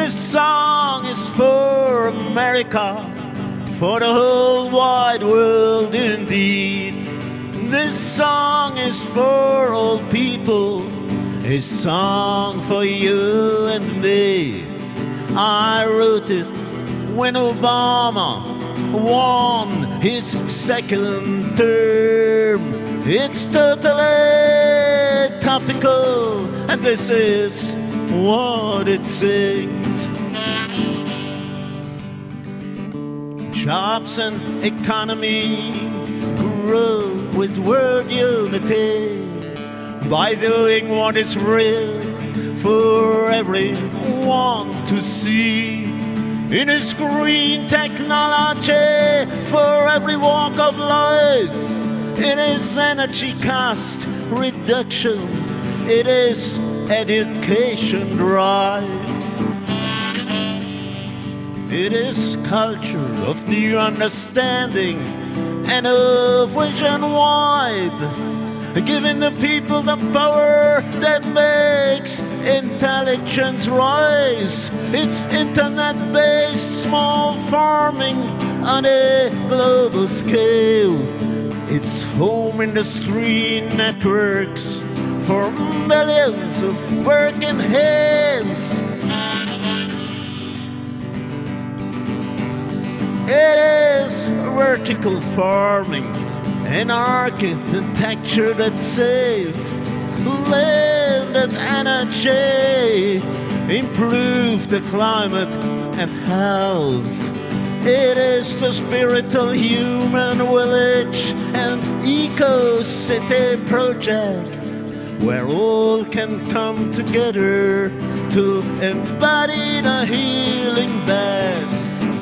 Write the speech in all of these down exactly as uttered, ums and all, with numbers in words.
This song is for America, for the whole wide world indeed. This song is for all people, a song for you and me. I wrote it when Obama won his second term. It's totally topical, and this is what it sings. Jobs and economy grow with world unity by doing what is real for everyone to see. In its green technology for every walk of life, it is energy cost reduction, it is education drive. It is culture of new understanding and of vision wide, giving the people the power that makes intelligence rise. It's internet-based small farming on a global scale. It's home industry networks for millions of working hands. It is vertical farming, an architecture that's safe, land and energy, improve the climate and health. It is the spiritual human village and eco-city project where all can come together to embody the healing best.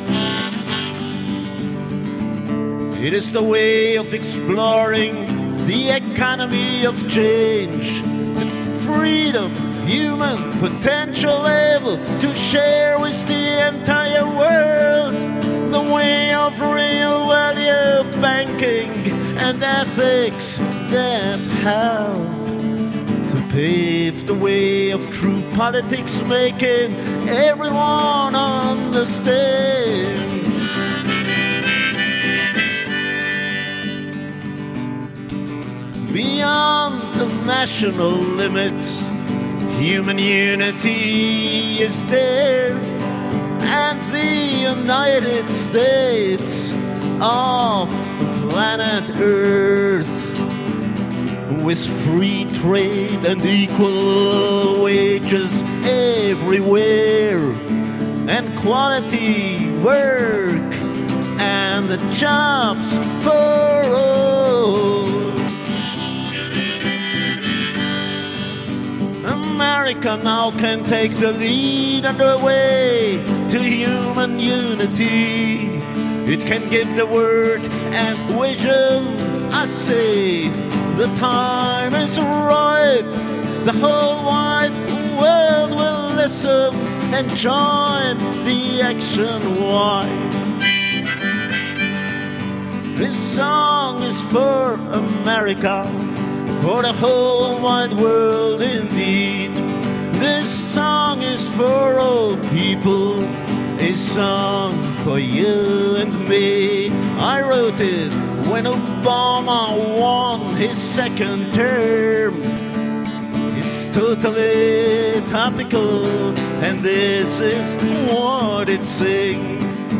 It is the way of exploring the economy of change, the freedom, human potential able to share with the entire world, the way of real value banking and ethics that help to pave the way of true politics, making everyone understand. Beyond the national limits, human unity is there, and the United States of the planet Earth, with free trade and equal wages everywhere, and quality work and the jobs for all. America now can take the lead on the way to human unity. It can give the word and vision. I say the time is right. The whole wide world will listen and join the action wide. This song is for America, for the whole wide world indeed. This song is for all people, a song for you and me. I wrote it when Obama won his second term. It's totally topical, and this is what it sings.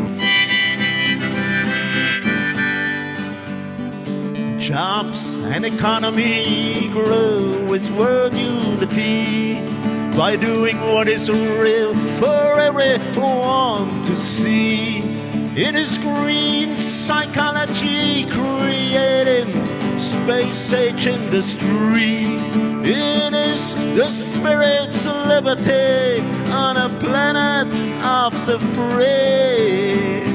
Jobs and economy grow with world unity by doing what is real for everyone to see. It is green psychology creating space-age industry. It is the spirit's liberty on a planet of the free.